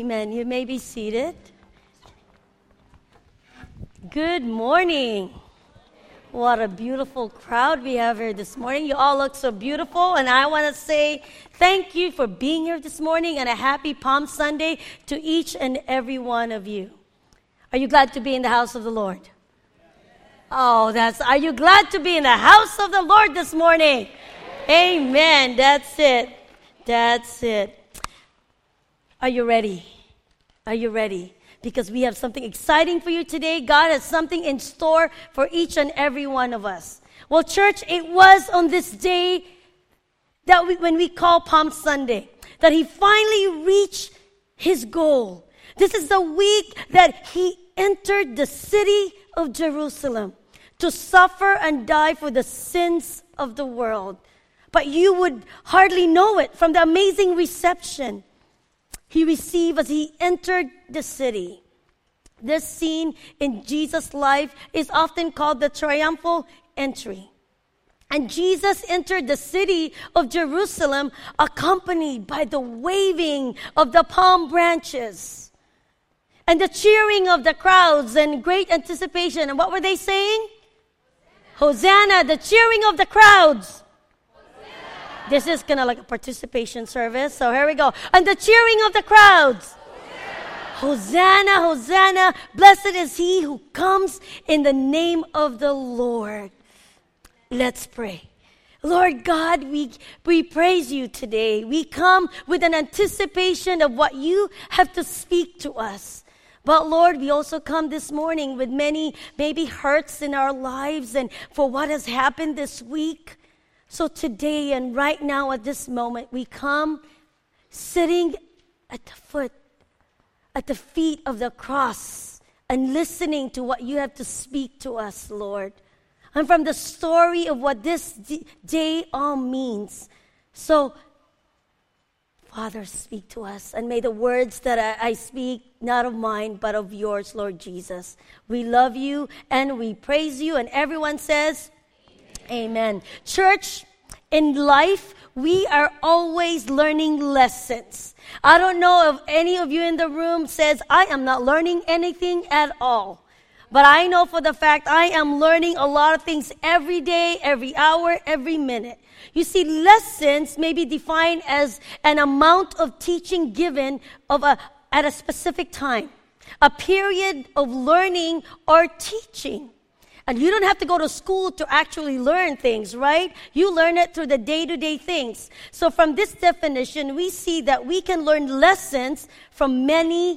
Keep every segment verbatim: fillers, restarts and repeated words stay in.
Amen. You may be seated. Good morning. What a beautiful crowd we have here this morning. You all look so beautiful, and I want to say thank you for being here this morning, and a happy Palm Sunday to each and every one of you. Are you glad to be in the house of the Lord? Oh, that's, are you glad to be in the house of the Lord this morning? Amen. That's it. That's it. Are you ready? Are you ready? Because we have something exciting for you today. God has something in store for each and every one of us. Well, church, it was on this day that we, when we call Palm Sunday, that he finally reached his goal. This is the week that he entered the city of Jerusalem to suffer and die for the sins of the world. But you would hardly know it from the amazing reception he received as he entered the city. This scene in Jesus' life is often called the triumphal entry. And Jesus entered the city of Jerusalem accompanied by the waving of the palm branches and the cheering of the crowds and great anticipation. And what were they saying? Hosanna, the cheering of the crowds. This is kind of like a participation service. So here we go. And the cheering of the crowds. Hosanna, Hosanna. Blessed is he who comes in the name of the Lord. Let's pray. Lord God, we, we praise you today. We come with an anticipation of what you have to speak to us. But Lord, we also come this morning with many maybe hurts in our lives and for what has happened this week. So today and right now at this moment, we come sitting at the foot, at the feet of the cross and listening to what you have to speak to us, Lord. And from the story of what this d- day all means. So, Father, speak to us. And may the words that I, I speak, not of mine, but of yours, Lord Jesus. We love you and we praise you. And everyone says, Amen. Church, in life, we are always learning lessons. I don't know if any of you in the room says, I am not learning anything at all. But I know for the fact I am learning a lot of things every day, every hour, every minute. You see, lessons may be defined as an amount of teaching given of a, at a specific time, a period of learning or teaching. And you don't have to go to school to actually learn things, right? You learn it through the day-to-day things. So from this definition, we see that we can learn lessons from many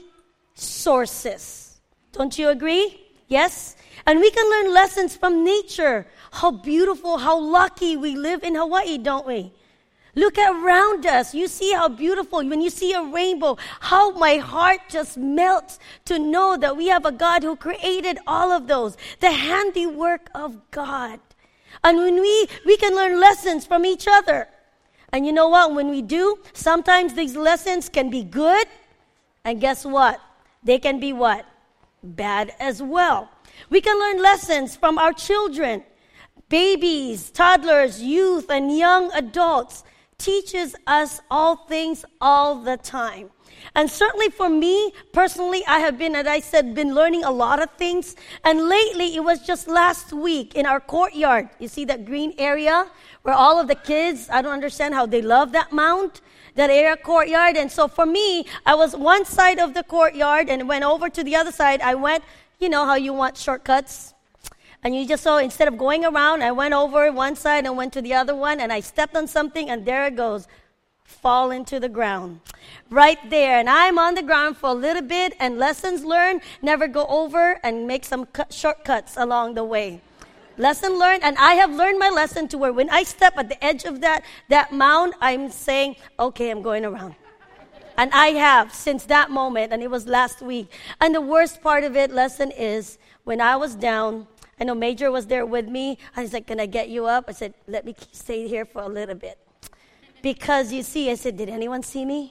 sources. Don't you agree? Yes? And we can learn lessons from nature. How beautiful, how lucky we live in Hawaii, don't we? Look around us. You see how beautiful. When you see a rainbow, how my heart just melts to know that we have a God who created all of those. The handiwork of God. And when we, we can learn lessons from each other. And you know what? When we do, sometimes these lessons can be good. And guess what? They can be what? Bad as well. We can learn lessons from our children. Babies, toddlers, youth, and young adults. Teaches us all things all the time. And certainly for me, personally, I have been, as I said, been learning a lot of things. And lately, it was just last week in our courtyard. You see that green area where all of the kids, I don't understand how they love that mound, that area courtyard. And so for me, I was one side of the courtyard and went over to the other side. I went, you know how you want shortcuts. And you just saw, instead of going around, I went over one side and went to the other one, and I stepped on something, and there it goes, fall into the ground. Right there. And I'm on the ground for a little bit, and lessons learned, never go over and make some cut, shortcuts along the way. Lesson learned, and I have learned my lesson to where when I step at the edge of that, that mound, I'm saying, okay, I'm going around. And I have since that moment, and it was last week. And the worst part of it, lesson is, when I was down, I know Major was there with me. I was like, can I get you up? I said, let me stay here for a little bit. Because you see, I said, did anyone see me?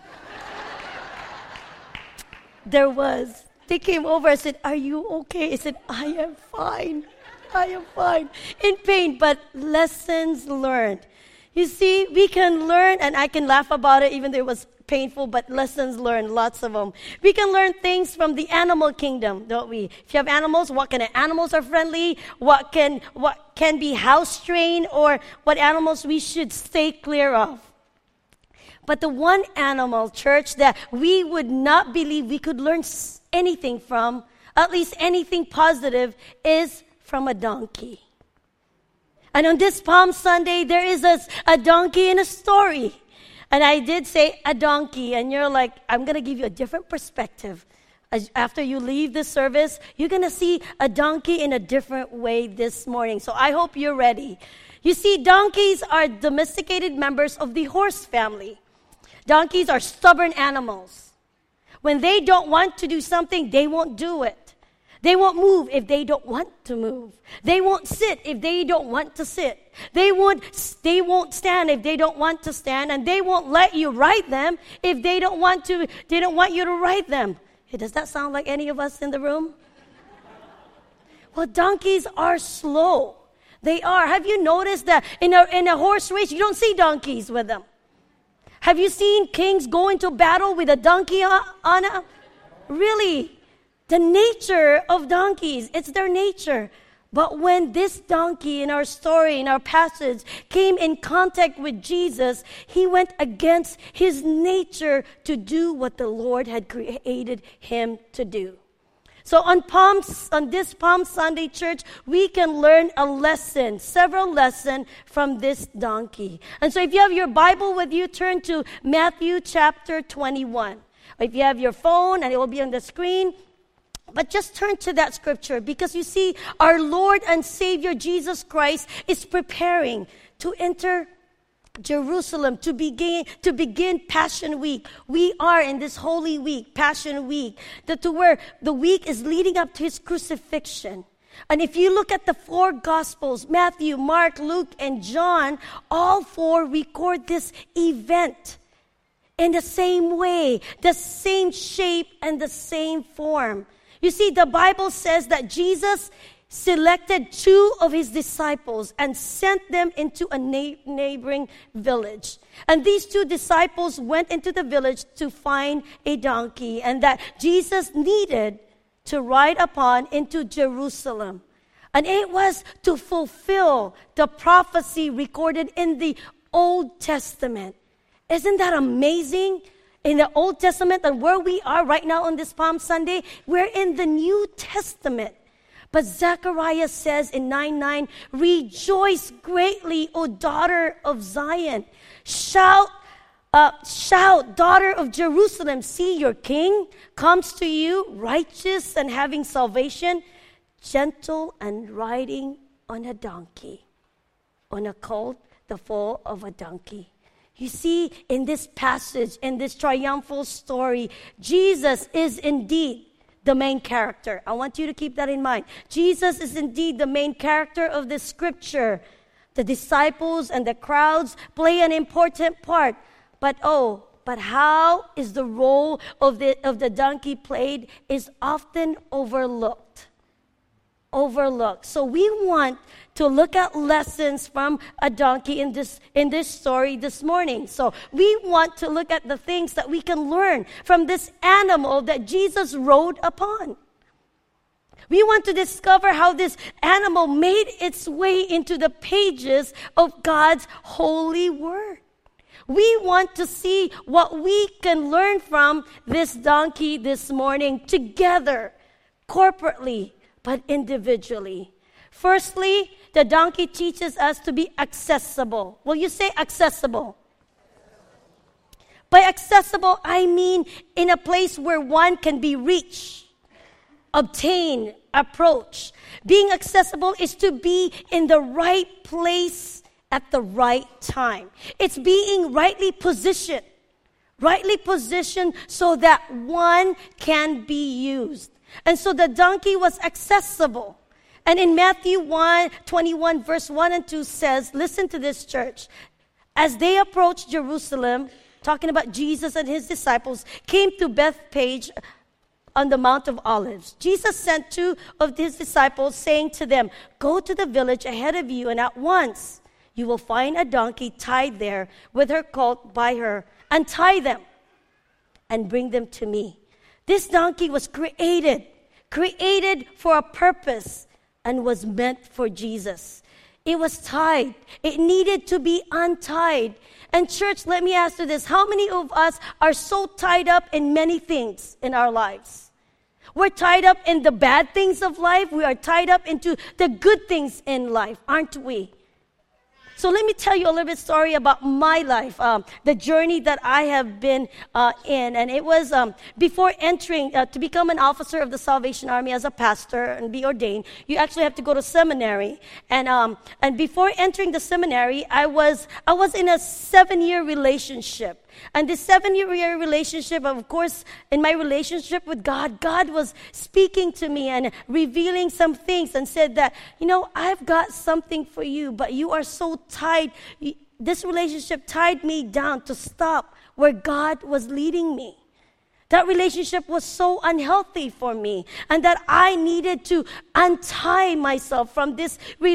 There was. They came over. I said, are you okay? I said, I am fine. I am fine. In pain, but lessons learned. You see, we can learn, and I can laugh about it even though it was painful, but lessons learned, lots of them. We can learn things from the animal kingdom, don't we? If you have animals, what kind of animals are friendly? What can what can be house trained, or what animals we should stay clear of? But the one animal, church, that we would not believe we could learn anything from, at least anything positive, is from a donkey. And on this Palm Sunday, there is a, a donkey in a story. And I did say a donkey, and you're like, I'm going to give you a different perspective. As, after you leave this service, you're going to see a donkey in a different way this morning. So I hope you're ready. You see, donkeys are domesticated members of the horse family. Donkeys are stubborn animals. When they don't want to do something, they won't do it. They won't move if they don't want to move. They won't sit if they don't want to sit. They won't, they won't stand if they don't want to stand, and they won't let you ride them if they don't want to, they don't want you to ride them. Hey, does that sound like any of us in the room? Well, donkeys are slow. They are. Have you noticed that in a, in a horse race, you don't see donkeys with them? Have you seen kings go into battle with a donkey on, on a, really? The nature of donkeys, it's their nature. But when this donkey in our story, in our passage, came in contact with Jesus, he went against his nature to do what the Lord had created him to do. So on Palm, on this Palm Sunday, church, we can learn a lesson, several lessons from this donkey. And so if you have your Bible with you, turn to Matthew chapter twenty-one. Or if you have your phone, and it will be on the screen, but just turn to that scripture, because you see, our Lord and Savior Jesus Christ is preparing to enter Jerusalem to begin to begin Passion Week. We are in this Holy Week, Passion Week, that to where the week is leading up to his crucifixion. And if you look at the four Gospels, Matthew, Mark, Luke, and John, all four record this event in the same way, the same shape, and the same form. You see, the Bible says that Jesus selected two of his disciples and sent them into a na- neighboring village. And these two disciples went into the village to find a donkey, and that Jesus needed to ride upon into Jerusalem. And it was to fulfill the prophecy recorded in the Old Testament. Isn't that amazing? In the Old Testament, and where we are right now on this Palm Sunday, we're in the New Testament. But Zechariah says in nine nine, rejoice greatly, O daughter of Zion. Shout, uh, shout, daughter of Jerusalem. See, your king comes to you, righteous and having salvation, gentle and riding on a donkey, on a colt, the foal of a donkey. You see, in this passage, in this triumphal story, Jesus is indeed the main character. I want you to keep that in mind. Jesus is indeed the main character of this scripture. The disciples and the crowds play an important part. But oh, but how is the role of the, of the donkey played is often overlooked. Overlooked. So we want to look at lessons from a donkey in this in this story this morning. So we want to look at the things that we can learn from this animal that Jesus rode upon. We want to discover how this animal made its way into the pages of God's holy word. We want to see what we can learn from this donkey this morning together, corporately, but individually. Firstly, the donkey teaches us to be accessible. Will you say accessible? By accessible, I mean in a place where one can be reached, obtained, approached. Being accessible is to be in the right place at the right time. It's being rightly positioned, rightly positioned so that one can be used. And so the donkey was accessible. And in Matthew one, twenty-one, verse one and two says, listen to this, church. As they approached Jerusalem, talking about Jesus and his disciples, came to Bethphage on the Mount of Olives. Jesus sent two of his disciples, saying to them, go to the village ahead of you, and at once you will find a donkey tied there with her colt by her. Untie them and bring them to me. This donkey was created, created for a purpose and was meant for Jesus. It was tied. It needed to be untied. And church, let me ask you this. How many of us are so tied up in many things in our lives? We're tied up in the bad things of life. We are tied up into the good things in life, aren't we? So let me tell you a little bit story about my life, um, the journey that I have been uh, in. And it was um, before entering uh, to become an officer of the Salvation Army as a pastor and be ordained, you actually have to go to seminary. And um, and before entering the seminary, I was I was in a seven-year relationship. And this seven-year relationship, of course, in my relationship with God, God was speaking to me and revealing some things and said that, you know, I've got something for you, but you are so tied. This relationship tied me down to stop where God was leading me. That relationship was so unhealthy for me, and that I needed to untie myself from this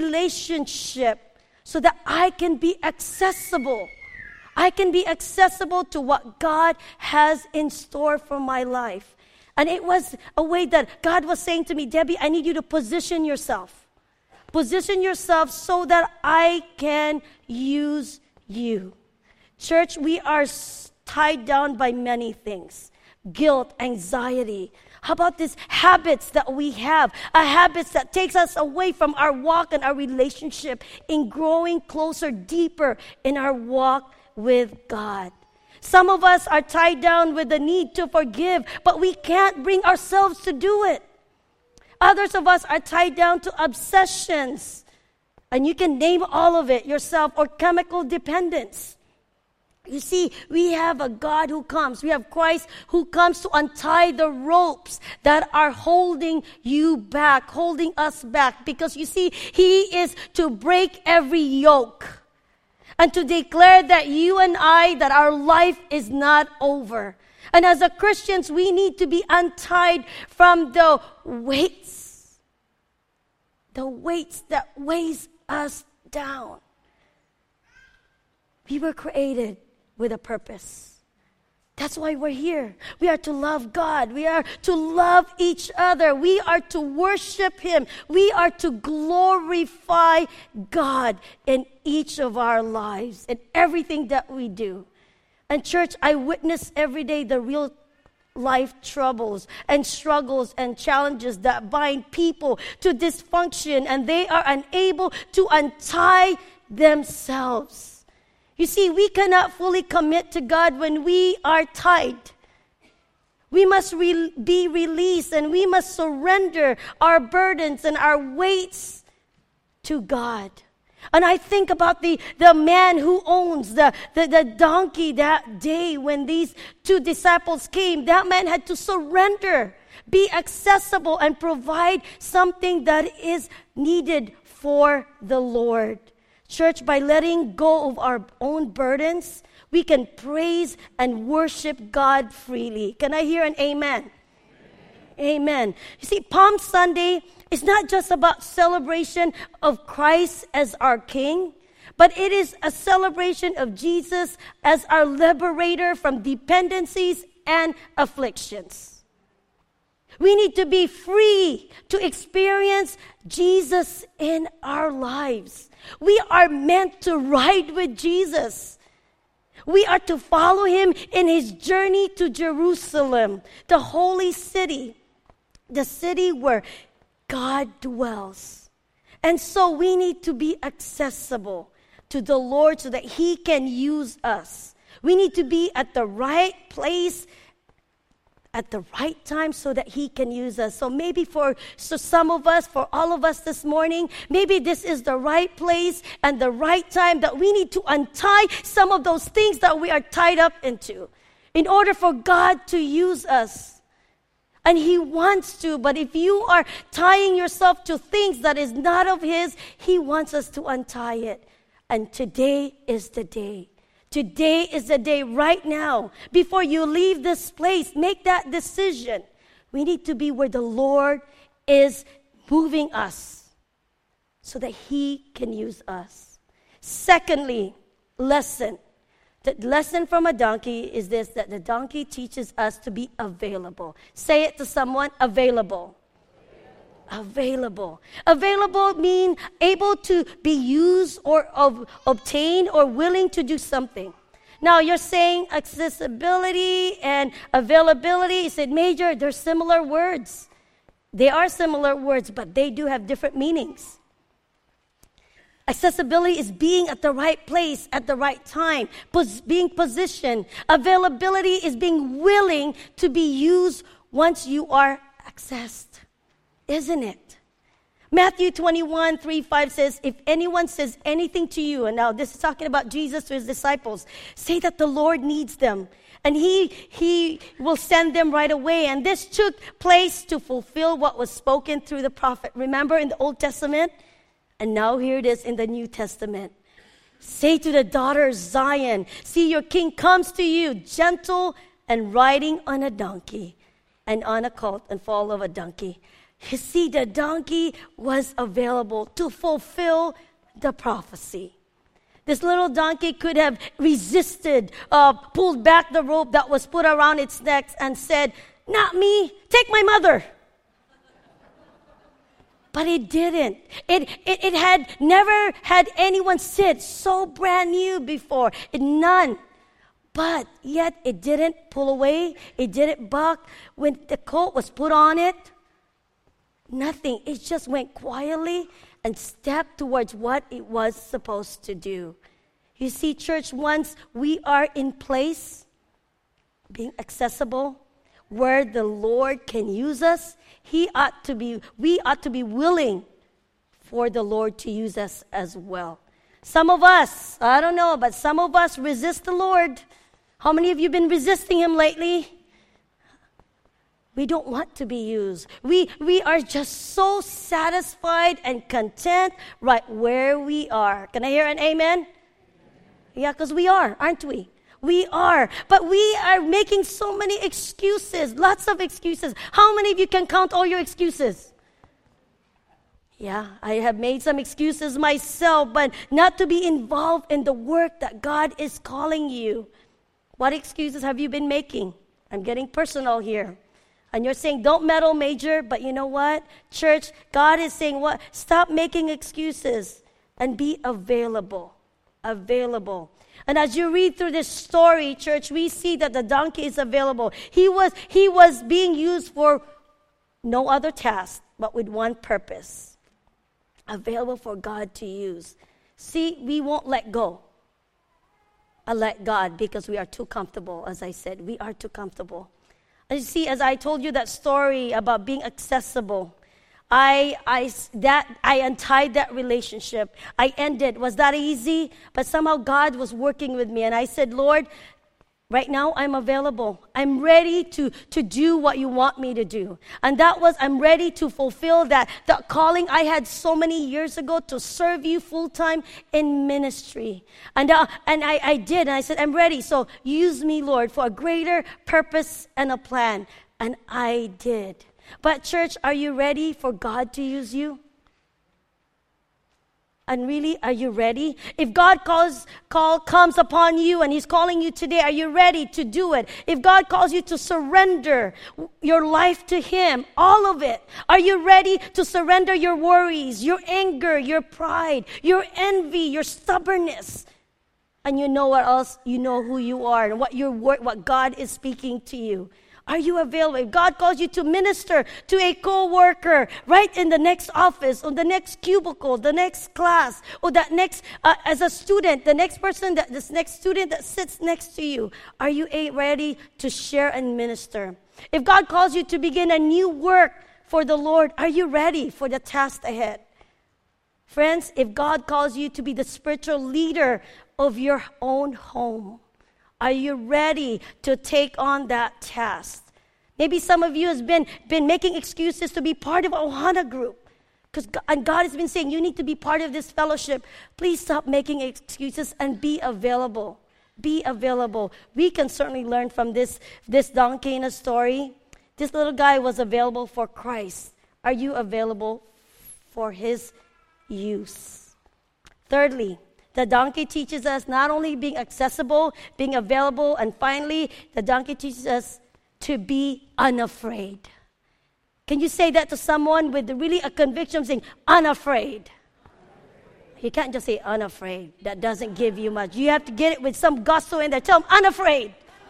relationship so that I can be accessible. I can be accessible to what God has in store for my life. And it was a way that God was saying to me, Debbie, I need you to position yourself. Position yourself so that I can use you. Church, we are tied down by many things. Guilt, anxiety. How about these habits that we have? A habits that takes us away from our walk and our relationship in growing closer, deeper in our walk with God. Some of us are tied down with the need to forgive, but we can't bring ourselves to do it. Others of us are tied down to obsessions, and you can name all of it yourself, or chemical dependence. You see, we have a God who comes. We have Christ who comes to untie the ropes that are holding you back, holding us back. Because you see, He is to break every yoke and to declare that you and I, that our life is not over. And as a Christians, we need to be untied from the weights, the weights that weighs us down. We were created with a purpose. That's why we're here. We are to love God. We are to love each other. We are to worship Him. We are to glorify God in each of our lives, in everything that we do. And church, I witness every day the real life troubles and struggles and challenges that bind people to dysfunction, and they are unable to untie themselves. You see, we cannot fully commit to God when we are tied. We must re- be released, and we must surrender our burdens and our weights to God. And I think about the, the man who owns the, the, the donkey that day when these two disciples came. That man had to surrender, be accessible, and provide something that is needed for the Lord. Church, by letting go of our own burdens, we can praise and worship God freely. Can I hear an amen? Amen. Amen. You see, Palm Sunday is not just about celebration of Christ as our King, but it is a celebration of Jesus as our liberator from dependencies and afflictions. We need to be free to experience Jesus in our lives. We are meant to ride with Jesus. We are to follow Him in His journey to Jerusalem, the holy city, the city where God dwells. And so we need to be accessible to the Lord so that He can use us. We need to be at the right place at the right time so that He can use us. So maybe for so some of us, for all of us this morning, maybe this is the right place and the right time that we need to untie some of those things that we are tied up into in order for God to use us. And He wants to, but if you are tying yourself to things that is not of His, He wants us to untie it. And today is the day. Today is the day right now. Before you leave this place, make that decision. We need to be where the Lord is moving us so that He can use us. Secondly, lesson. The lesson from a donkey is this, that the donkey teaches us to be available. Say it to someone, available. Available. Available mean able to be used or of, obtained or willing to do something. Now, you're saying accessibility and availability. You said, Major, they're similar words. They are similar words, but they do have different meanings. Accessibility is being at the right place at the right time, pos- being positioned. Availability is being willing to be used once you are accessed. Isn't it? Matthew twenty-one, three, five says, if anyone says anything to you, and now this is talking about Jesus to his disciples, say that the Lord needs them, and he, he will send them right away. And this took place to fulfill what was spoken through the prophet. Remember in the Old Testament? And now here it is in the New Testament. Say to the daughter Zion, see your king comes to you, gentle and riding on a donkey, and on a colt and foal of a donkey. You see, the donkey was available to fulfill the prophecy. This little donkey could have resisted, uh, pulled back the rope that was put around its neck and said, not me, take my mother. But it didn't. It, it, it had never had anyone sit so brand new before. It, none. But yet it didn't pull away. It didn't buck. When the coat was put on it, nothing. It just went quietly and stepped towards what it was supposed to do. You see, church, once we are in place, being accessible, where the Lord can use us, He ought to be, we ought to be willing for the Lord to use us as well. Some of us, I don't know, but some of us resist the Lord. How many of you have been resisting Him lately? We don't want to be used. We, we are just so satisfied and content right where we are. Can I hear an amen? Yeah, because we are, aren't we? We are. But we are making so many excuses, lots of excuses. How many of you can count all your excuses? Yeah, I have made some excuses myself, but not to be involved in the work that God is calling you. What excuses have you been making? I'm getting personal here. And you're saying, don't meddle, Major, but you know what? Church, God is saying what? Stop making excuses and be available. Available. And as you read through this story, church, we see that the donkey is available. He was, he was being used for no other task, but with one purpose. Available for God to use. See, we won't let go. I let God because we are too comfortable, as I said. We are too comfortable. And you see, as I told you that story about being accessible, I, I, that, I untied that relationship. I ended. Was that easy? But somehow God was working with me. And I said, Lord, right now I'm available. I'm ready to, to do what you want me to do. And that was, I'm ready to fulfill that, that calling I had so many years ago to serve you full-time in ministry. And, uh, and I, I did. And I said, I'm ready. So use me, Lord, for a greater purpose and a plan. And I did. But church, are you ready for God to use you? And really, are you ready? If God calls, call comes upon you and He's calling you today, are you ready to do it? If God calls you to surrender your life to Him, all of it, are you ready to surrender your worries, your anger, your pride, your envy, your stubbornness? And you know what else? You know who you are and what your word, what God is speaking to you. Are you available? If God calls you to minister to a co-worker right in the next office, or the next cubicle, the next class, or that next, uh, as a student, the next person, that this next student that sits next to you, are you a- ready to share and minister? If God calls you to begin a new work for the Lord, are you ready for the task ahead? Friends, if God calls you to be the spiritual leader of your own home, are you ready to take on that task? Maybe some of you have been, been making excuses to be part of a Ohana group. Because and God has been saying, you need to be part of this fellowship. Please stop making excuses and be available. Be available. We can certainly learn from this, this donkey in a story. This little guy was available for Christ. Are you available for His use? Thirdly, The donkey teaches us not only being accessible, being available, and finally, the donkey teaches us to be unafraid. Can you say that to someone with really a conviction of saying, unafraid? You can't just say unafraid. That doesn't give you much. You have to get it with some gusto in there. Tell them, unafraid.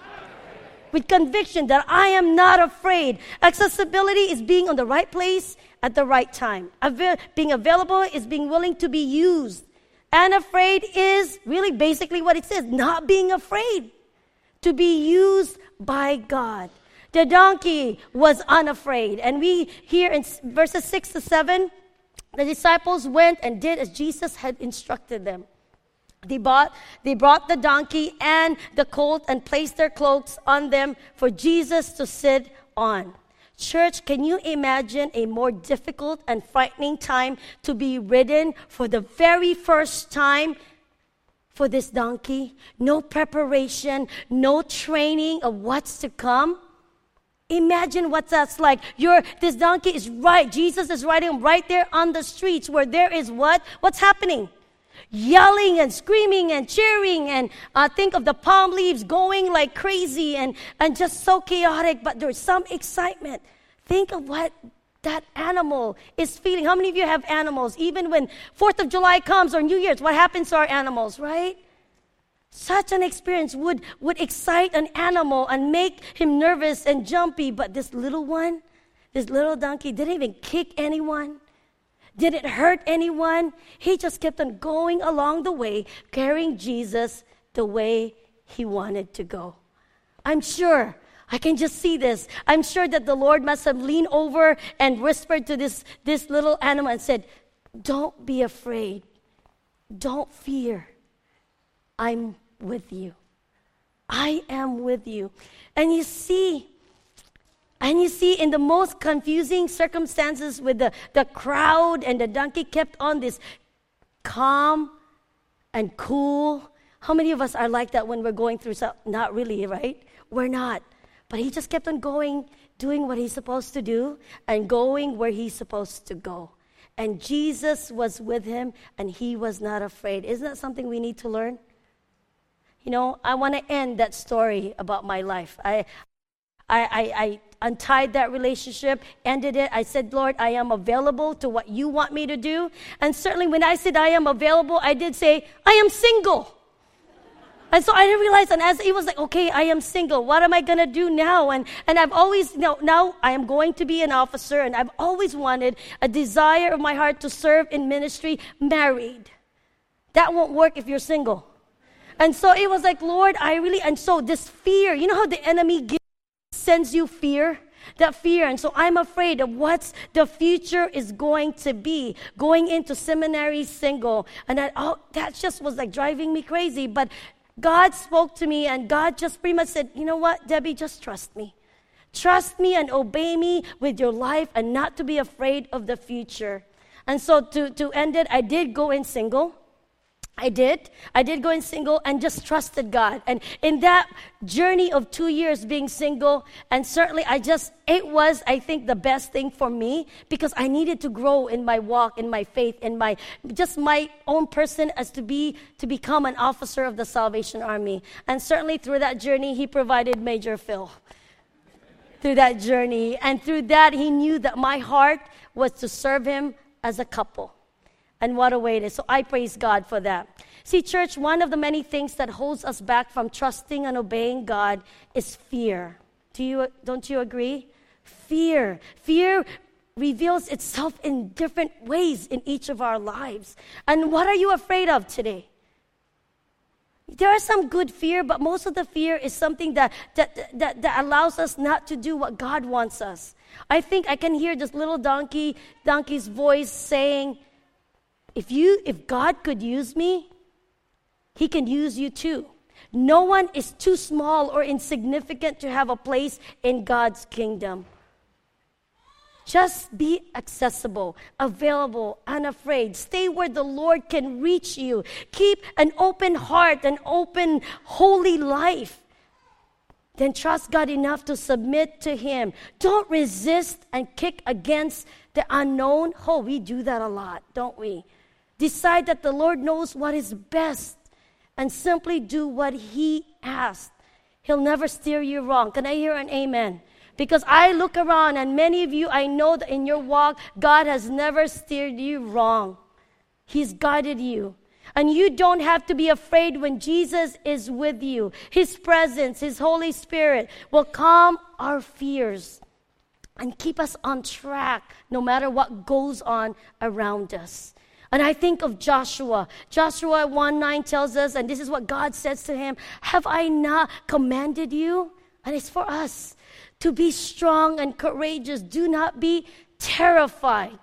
With conviction that I am not afraid. Accessibility is being on the right place at the right time. Avail- being available is being willing to be used. Unafraid is really basically what it says, not being afraid. To be used by God. The donkey was unafraid. And we hear in verses six to seven, the disciples went and did as Jesus had instructed them. They bought, they brought the donkey and the colt and placed their cloaks on them for Jesus to sit on. Church, can you imagine a more difficult and frightening time to be ridden for the very first time for this donkey? No preparation, no training of what's to come. Imagine what that's like. You're, this donkey is right. Jesus is riding right there on the streets where there is what? What's happening? Yelling and screaming and cheering, and uh, think of the palm leaves going like crazy and, and just so chaotic, but there's some excitement. Think of what that animal is feeling. How many of you have animals? Even when fourth of July comes or New Year's, what happens to our animals, right? Such an experience would, would excite an animal and make him nervous and jumpy. But this little one, this little donkey, didn't even kick anyone. Didn't hurt anyone. He just kept on going along the way, carrying Jesus the way he wanted to go. I'm sure, I can just see this. I'm sure that the Lord must have leaned over and whispered to this, this little animal and said, don't be afraid. Don't fear. I'm with you. I am with you. And you see, and you see in the most confusing circumstances with the, the crowd, and the donkey kept on this calm and cool. How many of us are like that when we're going through something? Not really, right? We're not. But he just kept on going, doing what he's supposed to do and going where he's supposed to go. And Jesus was with him and he was not afraid. Isn't that something we need to learn? You know, I want to end that story about my life. I, I, I, I untied that relationship, ended it. I said, Lord, I am available to what you want me to do. And certainly when I said I am available, I did say, I am single. And so I didn't realize, and as it was like, okay, I am single. What am I going to do now? And and I've always, you know, now I am going to be an officer, and I've always wanted a desire of my heart to serve in ministry married. That won't work if you're single. And so it was like, Lord, I really, and so this fear, you know how the enemy gives, sends you fear? That fear. And so I'm afraid of what the future is going to be, going into seminary single. And that, oh, that just was like driving me crazy. But God spoke to me, and God just pretty much said, you know what, Debbie, just trust me. Trust me and obey me with your life and not to be afraid of the future. And so to, to end it, I did go in single. I did. I did go in single and just trusted God. And in that journey of two years being single, and certainly I just, it was, I think, the best thing for me because I needed to grow in my walk, in my faith, in my, just my own person as to be, to become an officer of the Salvation Army. And certainly through that journey, he provided Major Phil. Through that journey. And through that, he knew that my heart was to serve him as a couple. And what a way it is. So I praise God for that. See, church, one of the many things that holds us back from trusting and obeying God is fear. Do you, don't you agree? Fear. Fear reveals itself in different ways in each of our lives. And what are you afraid of today? There is some good fear, but most of the fear is something that, that, that, that allows us not to do what God wants us. I think I can hear this little donkey, donkey's voice saying, If you, if God could use me, he can use you too. No one is too small or insignificant to have a place in God's kingdom. Just be accessible, available, unafraid. Stay where the Lord can reach you. Keep an open heart, an open, holy life. Then trust God enough to submit to him. Don't resist and kick against the unknown. Oh, we do that a lot, don't we? Decide that the Lord knows what is best and simply do what He asked. He'll never steer you wrong. Can I hear an amen? Because I look around and many of you, I know that in your walk, God has never steered you wrong. He's guided you. And you don't have to be afraid when Jesus is with you. His presence, His Holy Spirit will calm our fears and keep us on track no matter what goes on around us. And I think of Joshua. Joshua one nine tells us, and this is what God says to him, have I not commanded you? And it's for us to be strong and courageous. Do not be terrified.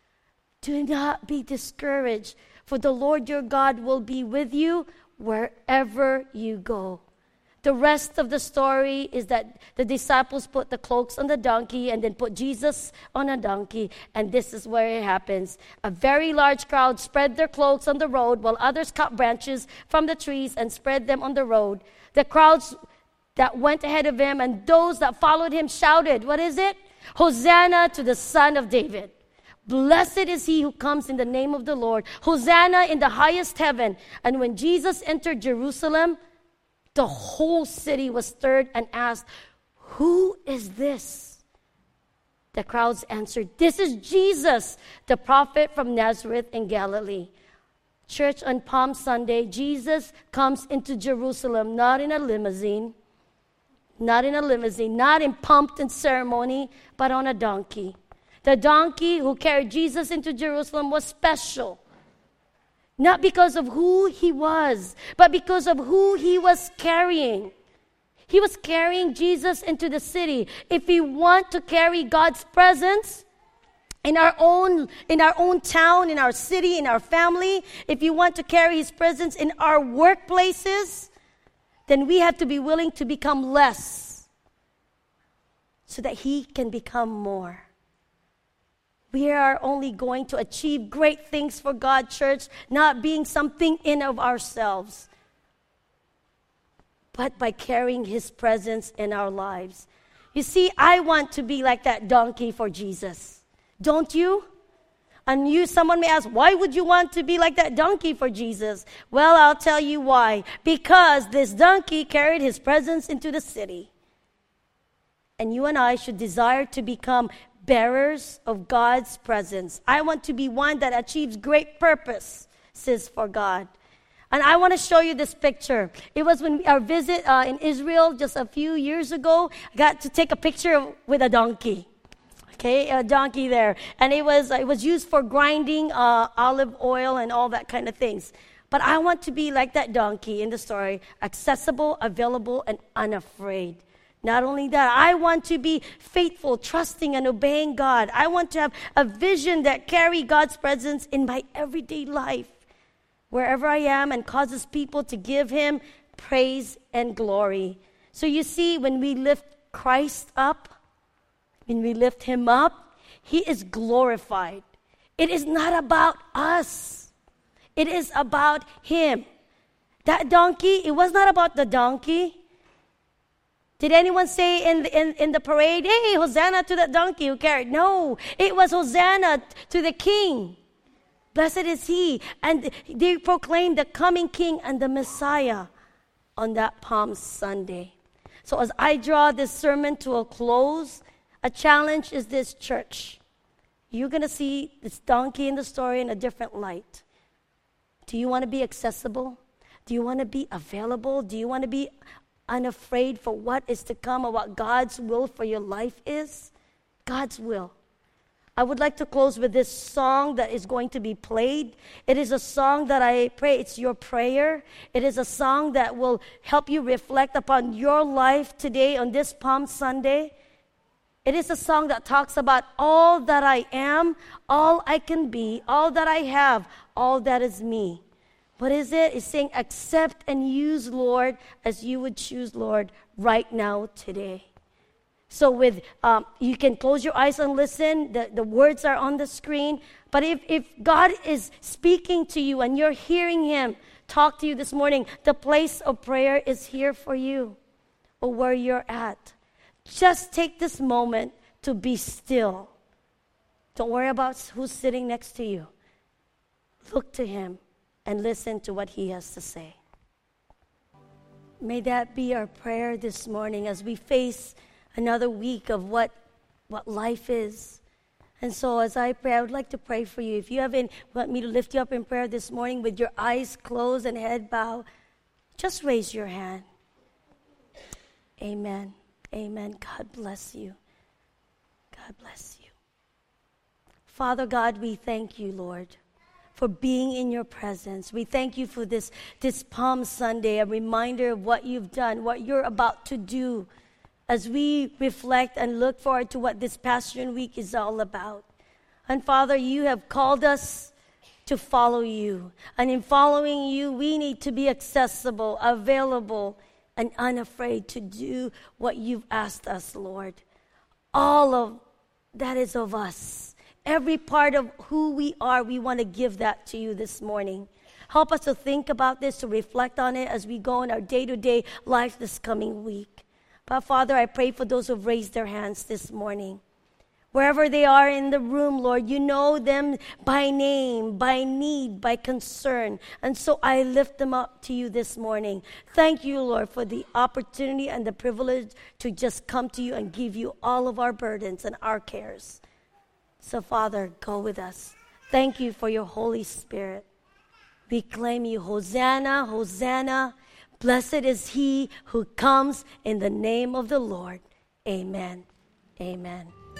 Do not be discouraged. For the Lord your God will be with you wherever you go. The rest of the story is that the disciples put the cloaks on the donkey and then put Jesus on a donkey. And this is where it happens. A very large crowd spread their cloaks on the road while others cut branches from the trees and spread them on the road. The crowds that went ahead of him and those that followed him shouted, what is it? Hosanna to the Son of David. Blessed is he who comes in the name of the Lord. Hosanna in the highest heaven. And when Jesus entered Jerusalem, the whole city was stirred and asked, who is this? The crowds answered, this is Jesus, the prophet from Nazareth in Galilee. Church, on Palm Sunday, Jesus comes into Jerusalem, not in a limousine, not in a limousine, not in pomp and ceremony, but on a donkey. The donkey who carried Jesus into Jerusalem was special. Not because of who he was, but because of who he was carrying. He was carrying Jesus into the city. If we want to carry God's presence in our own, in our own town, in our city, in our family, if you want to carry His presence in our workplaces, then we have to be willing to become less so that He can become more. We are only going to achieve great things for God, church, not being something in of ourselves, but by carrying His presence in our lives. You see, I want to be like that donkey for Jesus. Don't you? And you, someone may ask, why would you want to be like that donkey for Jesus? Well, I'll tell you why. Because this donkey carried His presence into the city. And you and I should desire to become bearers of God's presence. I want to be one that achieves great purpose, says for God. And I want to show you this picture. It was when our visit uh, in Israel just a few years ago. I got to take a picture with a donkey. Okay, a donkey there. And it was, it was used for grinding uh, olive oil and all that kind of things. But I want to be like that donkey in the story, accessible, available, and unafraid. Not only that, I want to be faithful, trusting, and obeying God. I want to have a vision that carries God's presence in my everyday life, wherever I am, and causes people to give Him praise and glory. So you see, when we lift Christ up, when we lift Him up, He is glorified. It is not about us. It is about Him. That donkey, it was not about the donkey. Did anyone say in the, in, in the parade, hey, Hosanna to that donkey who carried? No, it was Hosanna to the King. Blessed is He. And they proclaimed the coming King and the Messiah on that Palm Sunday. So as I draw this sermon to a close, a challenge is this, church. You're going to see this donkey in the story in a different light. Do you want to be accessible? Do you want to be available? Do you want to be unafraid for what is to come or what God's will for your life is? God's will. I would like to close with this song that is going to be played. It is a song that I pray, it's your prayer. It is a song that will help you reflect upon your life today on this Palm Sunday. It is a song that talks about all that I am, all I can be, all that I have, all that is me. What is it? It's saying, accept and use, Lord, as you would choose, Lord, right now, today. So with, um, you can close your eyes and listen. The, the words are on the screen. But if, if God is speaking to you and you're hearing Him talk to you this morning, the place of prayer is here for you or where you're at. Just take this moment to be still. Don't worry about who's sitting next to you. look to him and listen to what he has to say. May that be our prayer this morning as we face another week of what, what life is. And so as I pray, I would like to pray for you. If you haven't want me to lift you up in prayer this morning with your eyes closed and head bowed, just raise your hand. Amen. Amen. God bless you. God bless you. Father God, we thank you, Lord, for being in your presence. We thank you for this, this Palm Sunday, a reminder of what you've done, what you're about to do, as we reflect and look forward to what this Passion Week is all about. And Father, you have called us to follow you. And in following you, we need to be accessible, available, and unafraid to do what you've asked us, Lord. All of that is of us. Every part of who we are, we want to give that to you this morning. Help us to think about this, to reflect on it as we go in our day-to-day life this coming week. But Father, I pray for those who have raised their hands this morning. Wherever they are in the room, Lord, you know them by name, by need, by concern. And so I lift them up to you this morning. Thank you, Lord, for the opportunity and the privilege to just come to you and give you all of our burdens and our cares. So, Father, go with us. Thank you for your Holy Spirit. We claim you. Hosanna, Hosanna. Blessed is he who comes in the name of the Lord. Amen. Amen.